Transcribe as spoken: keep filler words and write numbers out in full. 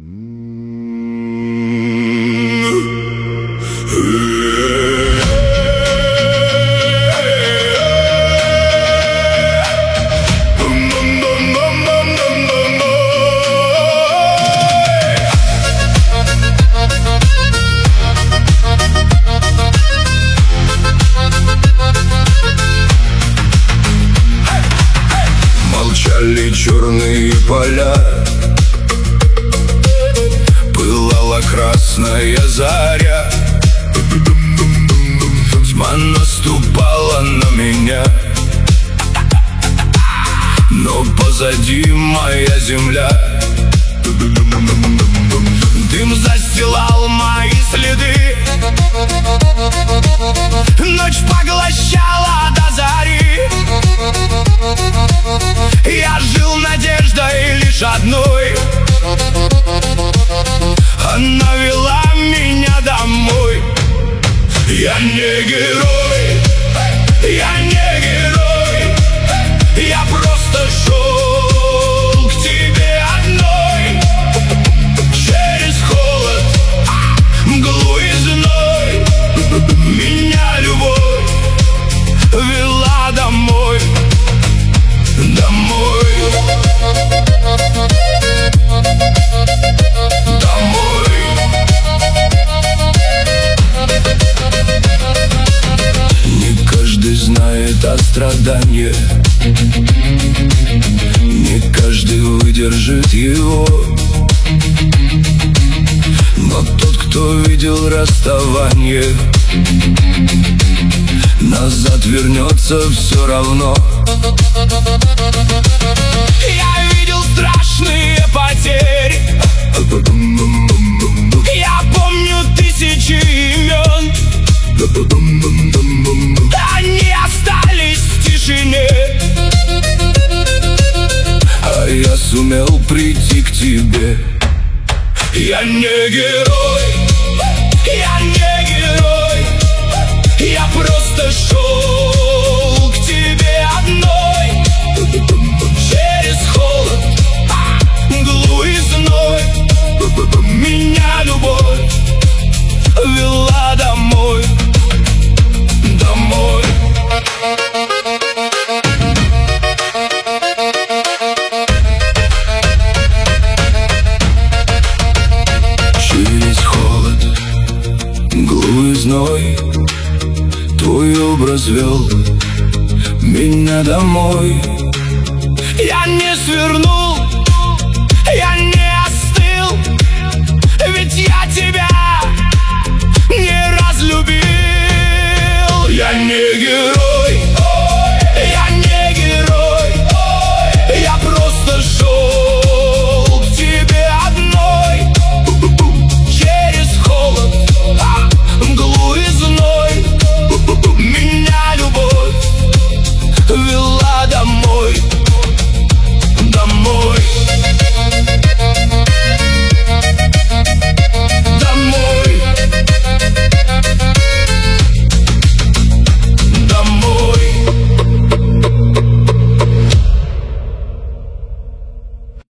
Молчали черные поля, пылала красная заря. Тьма наступала на меня, но позади моя земля. Дым застилал мои следы, ночь поглощала до зари. Я жил надеждой лишь одной, она вела меня домой. Я не герой, я не герой, я просто шел к тебе одной. Через холод, мглу и зной меня любовь вела домой. Домой, домой. Не каждый знает о страдании, не каждый выдержит его, но тот, кто видел расставание, назад вернется все равно. Я видел страшные потери, я помню тысячи имен, они остались в тишине, а я сумел прийти к тебе. Я не герой, я не герой, я просто шел к тебе одной. Через холод, мглу и зной меня любовь вела домой. Домой. Через холод, мглу и зной твой образ вел меня домой. Я не свернул